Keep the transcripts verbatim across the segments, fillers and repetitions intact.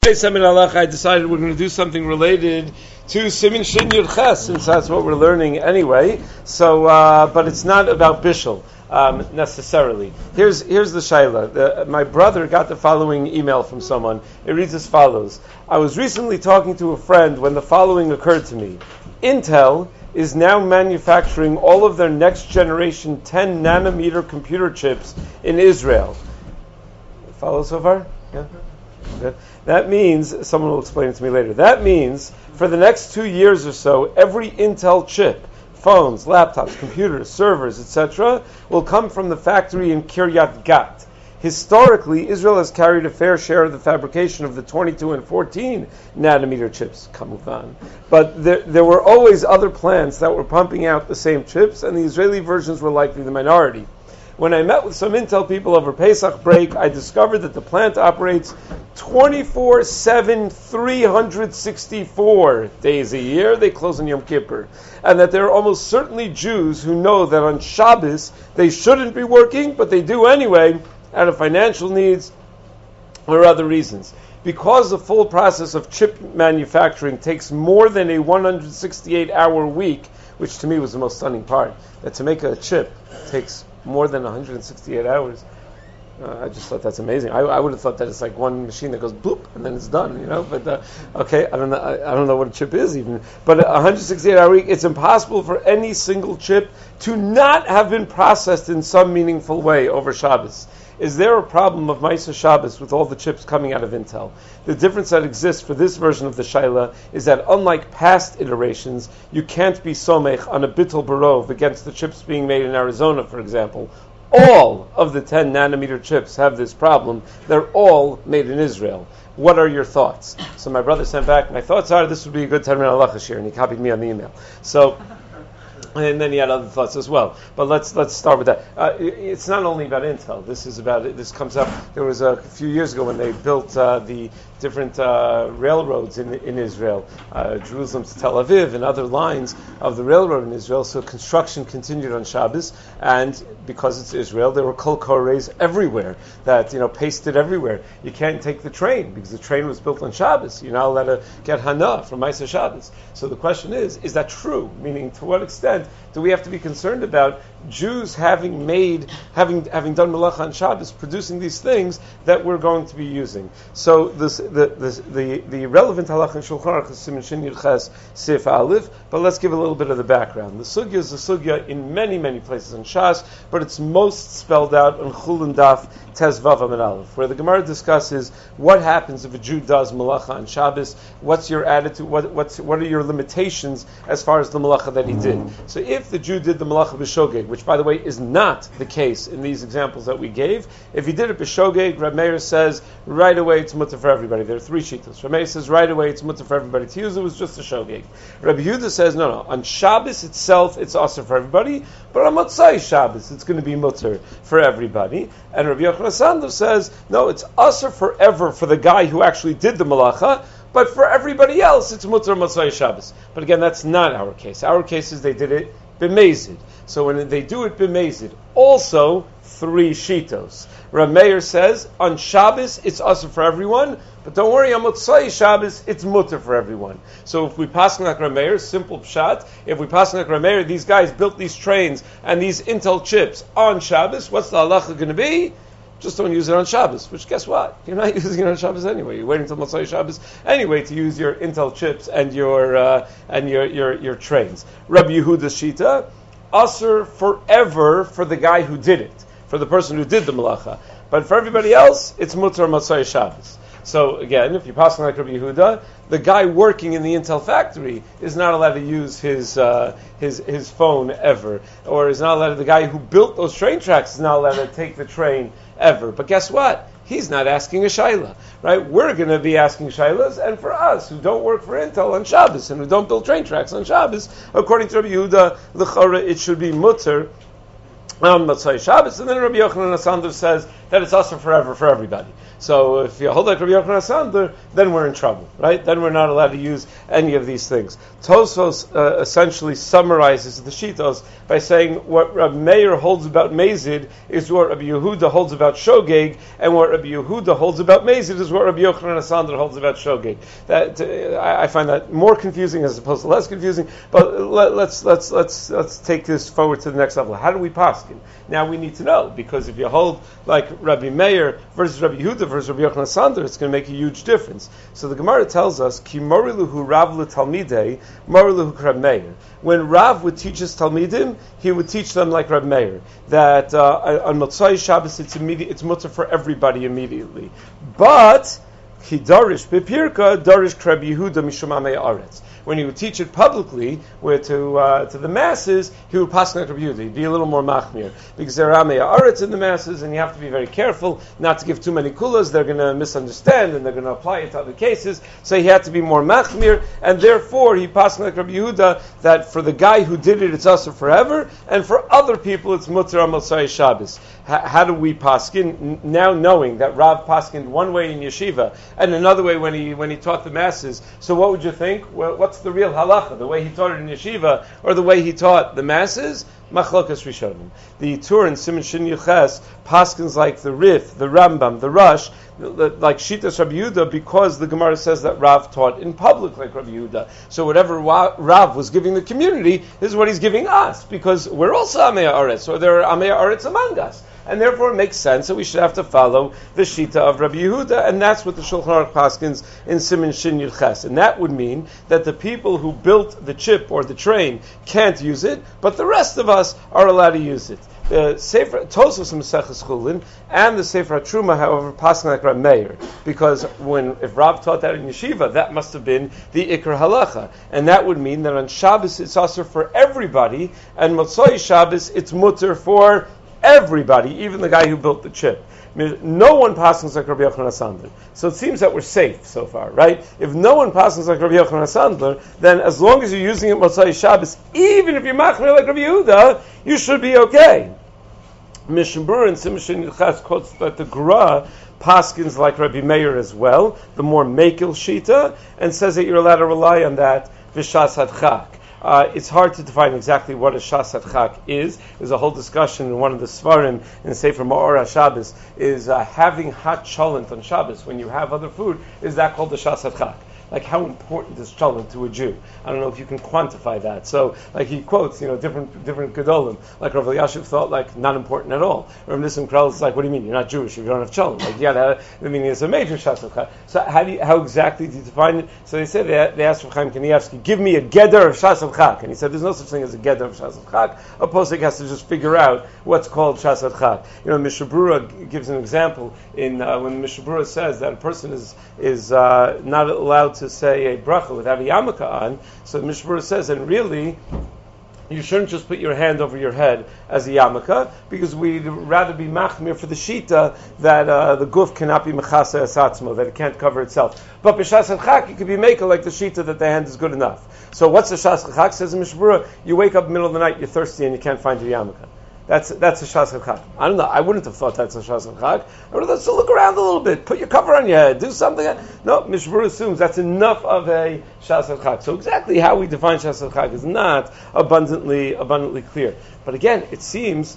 I decided we're going to do something related to Simin Shin Yud Ches, since that's what we're learning anyway. So, uh, but it's not about Bishul um, necessarily. Here's here's the Shaila. The, my brother got the following email from someone. It reads as follows: I was recently talking to a friend when the following occurred to me. Intel is now manufacturing all of their next generation ten nanometer computer chips in Israel. Follow so far? Yeah. Okay. That means, someone will explain it to me later, that means for the next two years or so, every Intel chip, phones, laptops, computers, servers, et cetera, will come from the factory in Kiryat Gat. Historically, Israel has carried a fair share of the fabrication of the twenty-two and fourteen nanometer chips, Kamuvan. But there, there were always other plants that were pumping out the same chips, and the Israeli versions were likely the minority. When I met with some Intel people over Pesach break, I discovered that the plant operates twenty-four seven, three hundred sixty-four days a year. They close on Yom Kippur. And that there are almost certainly Jews who know that on Shabbos they shouldn't be working, but they do anyway, out of financial needs or other reasons. Because the full process of chip manufacturing takes more than a one hundred sixty-eight hour week, which to me was the most stunning part, that to make a chip takes more than one hundred sixty-eight hours. Uh, I just thought that's amazing. I, I would have thought that it's like one machine that goes bloop and then it's done, you know. But uh, okay, I don't know. I, I don't know what a chip is even. But a one hundred sixty-eight hour week, it's impossible for any single chip to not have been processed in some meaningful way over Shabbos. Is there a problem of Ma'aser Shabbos with all the chips coming out of Intel? The difference that exists for this version of the Shaila is that unlike past iterations, you can't be somech on a bittul barov against the chips being made in Arizona, for example. All of the ten nanometer chips have this problem. They're all made in Israel. What are your thoughts? So my brother sent back, my thoughts are this would be a good Termin Halacha shir, and he copied me on the email. So, and then he had other thoughts as well. But let's let's start with that. Uh, it, it's not only about Intel. This is about it. This comes up. There was a few years ago when they built uh, the different uh, railroads in in Israel, uh, Jerusalem to Tel Aviv, and other lines of the railroad in Israel. So construction continued on Shabbos, and because it's Israel, there were kol korehs everywhere that you know pasted everywhere. You can't take the train because the train was built on Shabbos. You're not allowed to get hana from Ma'aser Shabbos. So the question is: is that true? Meaning, to what extent do we have to be concerned about Jews having made, having having done malacha on Shabbos, producing these things that we're going to be using? So this, the the the, the relevant halacha in Shulchan Aruch is Siman Shin Yud Ches Sif Aleph, but let's give a little bit of the background. The sugya is a sugya in many many places in Shas, but it's most spelled out in Chulun Daf Tes Vav Amud Aleph, where the Gemara discusses what happens if a Jew does malacha on Shabbos. What's your attitude? What what's what are your limitations as far as the malacha that he did? So if the Jew did the malacha b'shogeg, which by the way is not the case in these examples that we gave, if he did it b'shogeg, Reb Meir says right away it's mutter for everybody. There are three shittos. Reb Meir says right away it's mutter for everybody to use. It was just a shogeg. Reb Yehuda says no, no. On Shabbos itself it's asur for everybody, but on Motzai Shabbos it's going to be mutter for everybody. And Rabbi Yochanan Sander says no, it's asur forever for the guy who actually did the malacha. But for everybody else, it's mutter Motzai Shabbos. But again, that's not our case. Our case is they did it b'mezid. So when they do it b'mezid, also three shitos. Rav Meir says on Shabbos it's asur for everyone, but don't worry, on Motzai Shabbos it's mutter for everyone. So if we pass like Rav Meir, simple pshat. If we pass like Rav Meir, these guys built these trains and these Intel chips on Shabbos. What's the halacha going to be? Just don't use it on Shabbos, which guess what? You're not using it on Shabbos anyway. You're waiting until Motzai Shabbos anyway to use your Intel chips and your uh, and your, your your trains. Rabbi Yehuda Shita, asur forever for the guy who did it, for the person who did the malacha. But for everybody else, it's mutter Motzai Shabbos. So again, if you pass on like Rabbi Yehuda, the guy working in the Intel factory is not allowed to use his uh, his his phone ever, or is not allowed. The guy who built those train tracks is not allowed to take the train ever. But guess what? He's not asking a shaila, right? We're going to be asking shailas, and for us who don't work for Intel on Shabbos and who don't build train tracks on Shabbos, according to Rabbi Yehuda, l'chara it should be mutter on Motzai Shabbos. And then Rabbi Yochanan Asander says that it's also forever for everybody. So if you hold like Rabbi Yochanan Sandler, then we're in trouble, right? Then we're not allowed to use any of these things. Tosfos uh, essentially summarizes the Shitos by saying what Rabbi Meir holds about Mazid is what Rabbi Yehuda holds about Shogeg, and what Rabbi Yehuda holds about Mazid is what Rabbi Yochanan Sandler holds about Shogeg. That uh, I, I find that more confusing as opposed to less confusing. But let, let's let's let's let's take this forward to the next level. How do we paskin? Now we need to know, because if you hold like Rabbi Meir versus Rabbi Yehuda versus Rabbi Yochanan Sandler, it's going to make a huge difference. So the Gemara tells us, Ki moriluhu Rav l'talmidei, moriluhu Rabbi Meir. When Rav would teach his talmidim, he would teach them like Rabbi Meir, that uh, on Motzai Shabbos it's immediate, it's mutter for everybody immediately. But Ki darish bepirka darish Rabbi Yehuda mishum amei aretz. When he would teach it publicly, where to uh, to the masses, he would pass like Rabbi Yehuda. He'd be a little more machmir, because there are amei aretz in the masses, and you have to be very careful not to give too many kulas. They're going to misunderstand, and they're going to apply it to other cases. So he had to be more machmir, and therefore he passed like Rabbi Yehuda that for the guy who did it, it's also forever, and for other people, it's mutter on Motzai Shabbos. H- how do we paskin now, knowing that Rav paskined one way in yeshiva and another way when he when he taught the masses? So what would you think? Well, what's the real halacha? The way he taught it in yeshiva or the way he taught the masses? Machlokas Rishonim. The Tur and Siman Shin Yuches paskins like the Rif, the Rambam, the Rush, like Shitas Rabbi Yehuda, because the Gemara says that Rav taught in public like Rabbi Yehuda. So whatever Rav was giving the community is what he's giving us, because we're also Amei Aretz, or there are Amei Aretz among us. And therefore it makes sense that we should have to follow the Shita of Rabbi Yehuda, and that's what the Shulchan Aruch paskins in Siman Shin Yuches. And that would mean that the people who built the chip or the train can't use it, but the rest of us are allowed to use it. The Sefer Tosfos Maseches Chulin and the Sefer Truma, however, paskin like Rabbi Meir, because when if Rav taught that in yeshiva, that must have been the Ikar Halacha, and that would mean that on Shabbos it's asur for everybody, and Motzai Shabbos it's mutter for everybody, even the guy who built the chip. No one passes like Rabbi Yochanan Sandler. So it seems that we're safe so far, right? If no one passes like Rabbi Yochanan Sandler, then as long as you're using it Motzai Shabbos, even if you're machmir like Rabbi Yehuda, you should be okay. Mishnah Berurah and Siman Shin Yuches quotes that the Gra paskins like Rabbi Meir as well, the more Mekil Shita, and says that you're allowed to rely on that V'shas Hadchak. Uh, it's hard to define exactly what a Shas Hadchak is. There's a whole discussion in one of the Svarim in Sefer Ma'or HaShabbos, is uh, having hot cholent on Shabbos when you have other food, is that called the Shas Hadchak? Like, how important is cholent to a Jew? I don't know if you can quantify that. So, like, he quotes, you know, different different gedolim. Like, Rav Elyashiv thought, like, not important at all. Rav Nissim Krell is like, what do you mean? You're not Jewish if you don't have cholent. Like, yeah, that, I mean, it's a major Shas Hadchak. So, how do you, how exactly do you define it? So they said, they, they asked Rav Chaim Kanievsky, give me a geder of Shas Hadchak. And he said, there's no such thing as a geder of Shas Hadchak. A posek has to just figure out what's called Shas Hadchak. You know, Mishnah Berurah gives an example in uh, when Mishnah Berurah says that a person is is uh, not allowed to say a bracha without a yarmulke on. So the Mishnah Berurah says, and really, you shouldn't just put your hand over your head as a yarmulke, because we'd rather be machmir for the shita that uh, the guf cannot be mechasa esatzmo, that it can't cover itself. But b'shas hadchak, it could be maker like the shita that the hand is good enough. So what's the shas hadchak? Says the Mishnah Berurah, you wake up in the middle of the night, you're thirsty, and you can't find your yarmulke. That's that's a Shas Hadchak. I don't know. I wouldn't have thought that's a Shas Hadchak. I would have thought, so look around a little bit. Put your cover on your head. Do something. No, Mishnah Berurah assumes that's enough of a Shas Hadchak. So exactly how we define Shas Hadchak is not abundantly abundantly clear. But again, it seems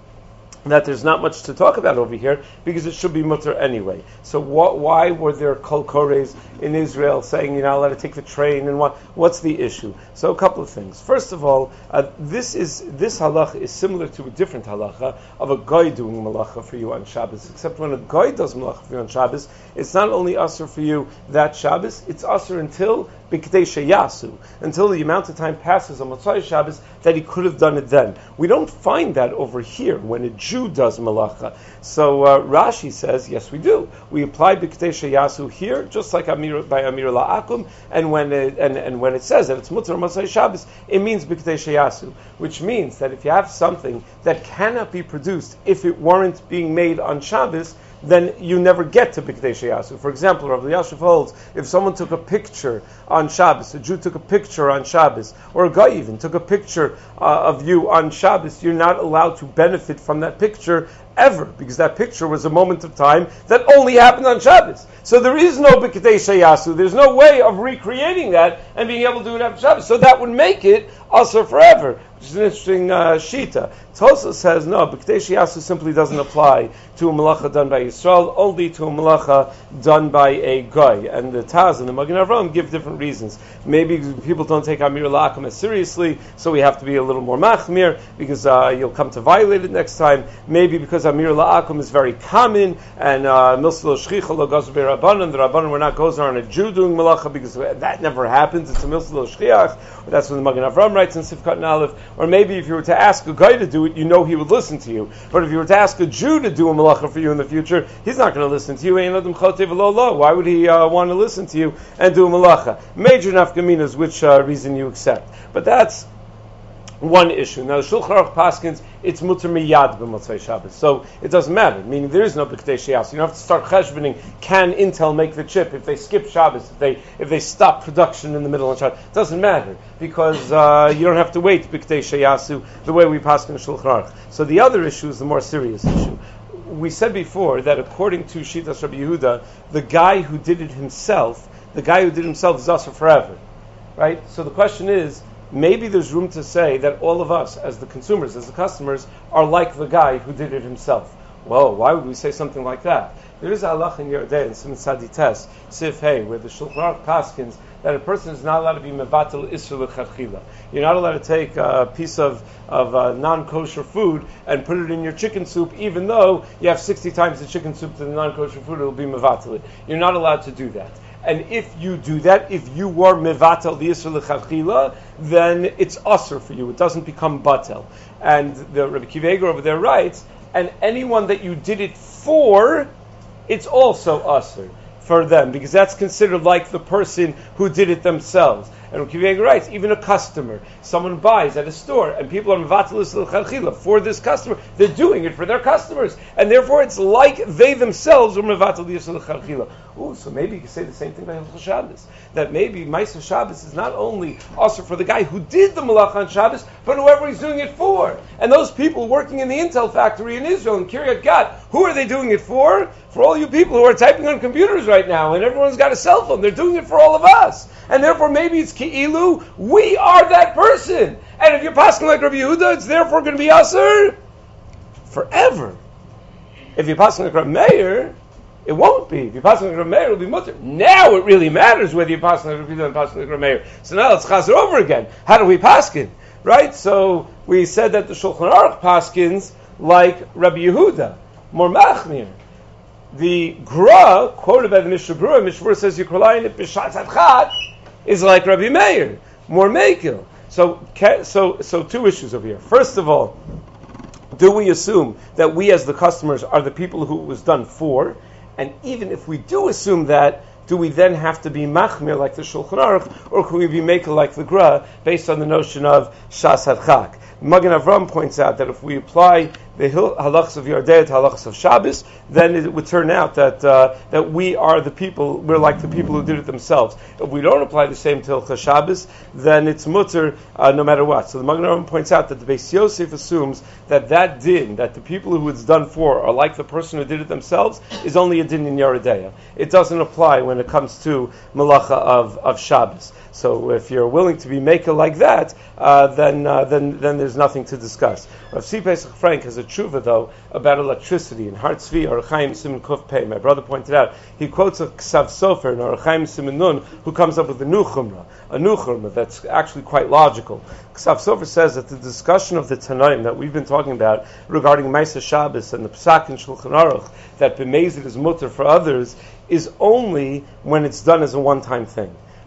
that there's not much to talk about over here, because it should be mutter anyway. So what, why were there kol kores in Israel saying you're not allowed to take the train, and what? What's the issue? So a couple of things. First of all, uh, this is this halacha is similar to a different halacha of a goy doing malacha for you on Shabbos. Except when a goy does malacha for you on Shabbos, it's not only asur for you that Shabbos, it's asur until b'kdei sheyasu, until the amount of time passes on Motzai Shabbos that he could have done it then. We don't find that over here when a Jew does malacha. So uh, Rashi says, yes, we do. We apply b'kdei sheyasu here, just like Amir, by Amir La'akum, and when it, and, and when it says that it's mutter Motzai Shabbos, it means b'kdei sheyasu, which means that if you have something that cannot be produced if it weren't being made on Shabbos, then you never get to B'Kdei Sheyasu. For example, Rav Elyashiv holds, if someone took a picture on Shabbos, a Jew took a picture on Shabbos, or a guy even took a picture uh, of you on Shabbos, you're not allowed to benefit from that picture ever, because that picture was a moment of time that only happened on Shabbos. So there is no B'Kdei Sheyasu. There's no way of recreating that and being able to do it after Shabbos. So that would make it also forever, which is an interesting uh, shita. Tosfos says no, B'Kdei Sheyasu simply doesn't apply to a malacha done by Yisrael, only to a malacha done by a guy. And the Taz and the Magen Avraham give different reasons. Maybe people don't take Amir La'akim as seriously, so we have to be a little more machmir, because uh, you'll come to violate it next time. Maybe because Amir La'akim is very common, and Milsa Lo Shchicha Lo Gozer B'Rabbanan, the Rabbanan were not gozer on a Jew doing malacha, because that never happens. It's a Milsa Lo Shchiach. That's what the Magen Avraham writes in Sifkat and Aleph. Or maybe if you were to ask a guy to do it, you know he would listen to you. But if you were to ask a Jew to do a malacha for you in the future, he's not going to listen to you. Why would he uh, want to listen to you and do a malacha? Major nafkaminas, which uh, reason you accept. But that's one issue. Now, the Shulchan Aruch paskins, it's muter miyad b'motzei Shabbos, so it doesn't matter. Meaning there is no b'kdei sheyas. You don't have to start cheshboning. Can Intel make the chip if they skip Shabbos? If they if they stop production in the middle of Shabbos, it doesn't matter, because uh, you don't have to wait b'kdei sheyasu the way we paskin in Shulchan Aruch. So the other issue is the more serious issue. We said before that according to Shitas Rabbi Yehuda, the guy who did it himself, the guy who did it himself is usher forever, right? So the question is, maybe there's room to say that all of us, as the consumers, as the customers, are like the guy who did it himself. Well, why would we say something like that? There is a halach in Yerdei, in Siman Sadites, Sif Hey, where the Shulchan Aruch paskins that a person is not allowed to be mevatel isur l'chadchila. You're not allowed to take a piece of, of uh, non-kosher food and put it in your chicken soup, even though you have sixty times the chicken soup to the non-kosher food, it will be mevatel it. You're not allowed to do that. And if you do that, if you were mevatel the isur l'chadchila, then it's usur for you. It doesn't become batel. And the Rabbi Akiva Eiger over there writes, and anyone that you did it for, it's also usur for them, because that's considered like the person who did it themselves. And Rabbi Akiva Eiger writes, even a customer, someone buys at a store, and people are mevatel l'chadchila for this customer, they're doing it for their customers, and therefore it's like they themselves are mevatel l'chadchila. Ooh, so maybe you can say the same thing by Hilchos Shabbos, that maybe Ma'aser Shabbos is not only also for the guy who did the malacha on Shabbos, but whoever he's doing it for. And those people working in the Intel factory in Israel, in Kiryat Gat, who are they doing it for? For all you people who are typing on computers right now, and everyone's got a cell phone. They're doing it for all of us. And therefore maybe it's Ki'ilu, we are that person. And if you're passing like Rabbi Yehuda, it's therefore going to be Asur forever. If you're passing like Rabbi Meir, it won't be. If you're passing like Rabbi Meir, it'll be mutter. Now it really matters whether you're passing like Rabbi Yehuda and passing like Rabbi Meir. So now let's chazer over again. How do we paskin? Right? So we said that the Shulchan Aruch paskins like Rabbi Yehuda, more machmir. The Gra, quoted by the Mishnah Berurah, Mishnah Berurah says, Yikrolayin it b'shat adchat, is like Rabbi Meir, more mekil. So, so, so two issues over here. First of all, do we assume that we as the customers are the people who it was done for? And even if we do assume that, do we then have to be machmir like the Shulchan Aruch, or can we be mekil like the Gra, based on the notion of shas hadchak? Magen Avraham points out that if we apply the halachas of Yardei to halachas of Shabbos, then it would turn out that uh, that we are the people, we're like the people who did it themselves. If we don't apply the same to Hilchas Shabbos, then it's mutter uh, no matter what. So the Magen Avraham points out that the Beis Yosef assumes that that din, that the people who it's done for are like the person who did it themselves, is only a din in Yeridea. It doesn't apply when it comes to malacha of, of Shabbos. So if you're willing to be maker like that, uh, then uh, then then there's nothing to discuss. Rav C. Pesach Frank has a tshuva though about electricity in Har Tzvi or Chaim Siman Kuf Pei. My brother pointed out he quotes a Ksav Sofer in or Chaim Siman Nun who comes up with a new chumrah, a new chumrah that's actually quite logical. Ksav Sofer says that the discussion of the Tanaim that we've been talking about regarding Ma'aser Shabbos and the Pesach in Shulchan Aruch that b'mezid is mutter for others is only when it's done as a one-time thing.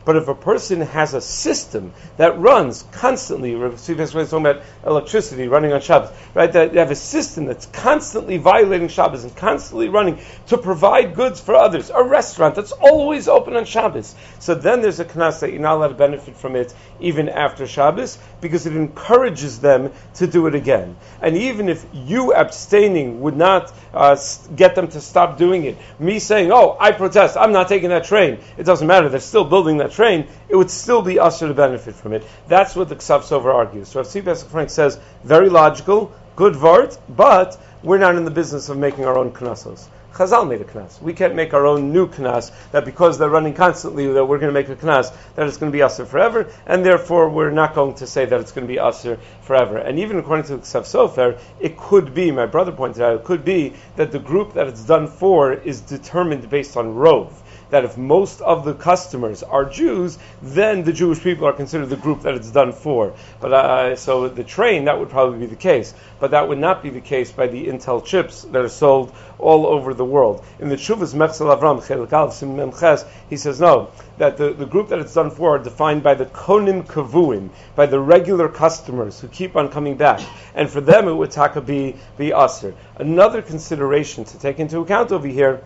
But if a person has a system that runs constantly, we're talking about electricity running on Shabbos, right? That you have a system that's constantly violating Shabbos and constantly running to provide goods for others, a restaurant that's always open on Shabbos. So then there's a knas that you're not allowed to benefit from it even after Shabbos, because it encourages them to do it again. And even if you abstaining would not uh, get them to stop doing it, me saying, oh, I protest, I'm not taking that train, it doesn't matter, they're still building that train, it would still be usher to benefit from it. That's what the Ksav Sofer argues. So Rav Tzvi Pesach Frank says, very logical, good vart, but we're not in the business of making our own knasos. Chazal made a knas. We can't make our own new knas, that because they're running constantly, that we're going to make a knas, that it's going to be usher forever, and therefore we're not going to say that it's going to be usher forever. And even according to the Ksav Sofer, it could be, my brother pointed out, it could be that the group that it's done for is determined based on rov. That if most of the customers are Jews, then the Jewish people are considered the group that it's done for. But uh, so the train, that would probably be the case. But that would not be the case by the Intel chips that are sold all over the world. In the Tshuvas Mechzel Avram, Chelik Aleph Sim Mem Ches, he says no, that the, the group that it's done for are defined by the Konim Kavuim, by the regular customers who keep on coming back. And for them it would taka be, be Aser. Another consideration to take into account over here,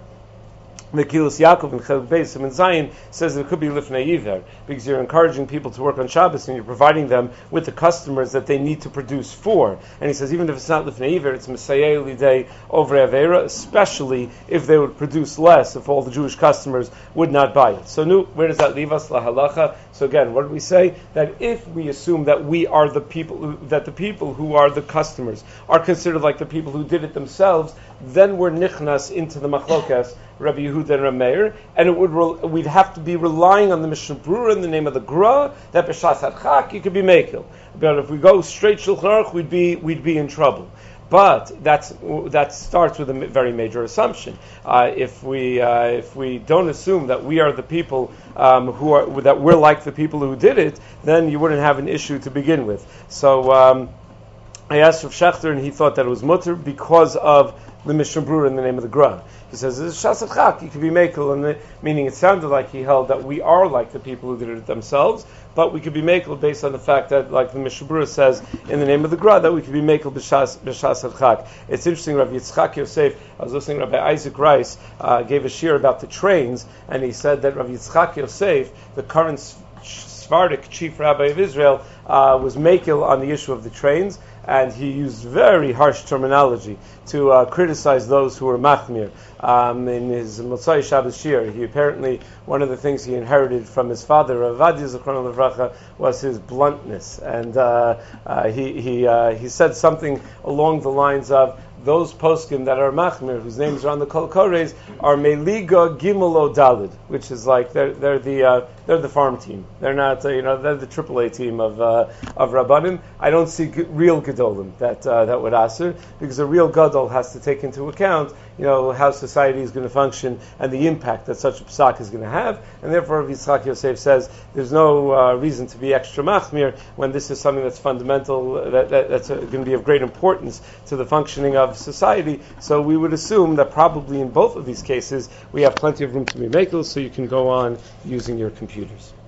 Mekilas Yaakov and Chelek Beis and Zion says that it could be Lifnei Iver, because you're encouraging people to work on Shabbos and you're providing them with the customers that they need to produce for. And he says even if it's not Lifnei Iver, it's Messiah Lidei over Avera, especially if they would produce less, if all the Jewish customers would not buy it. So nu, where does that leave us? La halacha. So again, what did we say? That if we assume that we are the people, that the people who are the customers are considered like the people who did it themselves, then we're nichnas into the machlokas Rabbi Yehuda and Rabbi Meir, and it would re- we'd have to be relying on the Mishnah Berurah in the name of the Gra that b'shas hadchak you could be mekel. But if we go straight Shulchan Aruch, we'd be we'd be in trouble. But that's that starts with a very major assumption. Uh, if we uh, if we don't assume that we are the people um, who are that we're like the people who did it, then you wouldn't have an issue to begin with. So um, I asked Rav Shechter, and he thought that it was mutter because of the Mishnah Berurah in the name of the Gra. He says, this is Shas Chak, you could be Mekel, and meaning it sounded like he held that we are like the people who did it themselves, but we could be Mekel based on the fact that, like the Mishnah Berurah says in the name of the Gra, that we could be Mekel b'Shas Chak. It's interesting, Rabbi Yitzchak Yosef, I was listening to Rabbi Isaac Rice, uh, gave a shir about the trains, and he said that Rabbi Yitzchak Yosef, the current Sephardic chief rabbi of Israel, uh, was Mekel on the issue of the trains, and he used very harsh terminology to uh, criticize those who were machmir. Um, in his Motzai Shabbos Shir, he apparently, one of the things he inherited from his father, Rav Vadia Zichrono Livracha, was his bluntness. And uh, uh, he he uh, he said something along the lines of, those poskim that are machmir, whose names are on the kol kores, are meliga gimelo dalid, which is like they're they're the uh, they're the farm team. They're not uh, you know they're the triple A team of uh, of rabbanim. I don't see g- real gedolim that uh, that would answer, because a real gadol has to take into account you know how society is going to function and the impact that such a psak is going to have, and therefore Yitzchak Yosef says there's no uh, reason to be extra machmir when this is something that's fundamental, that, that that's uh, going to be of great importance to the functioning of society. So we would assume that probably in both of these cases we have plenty of room to be makel, so you can go on using your computers.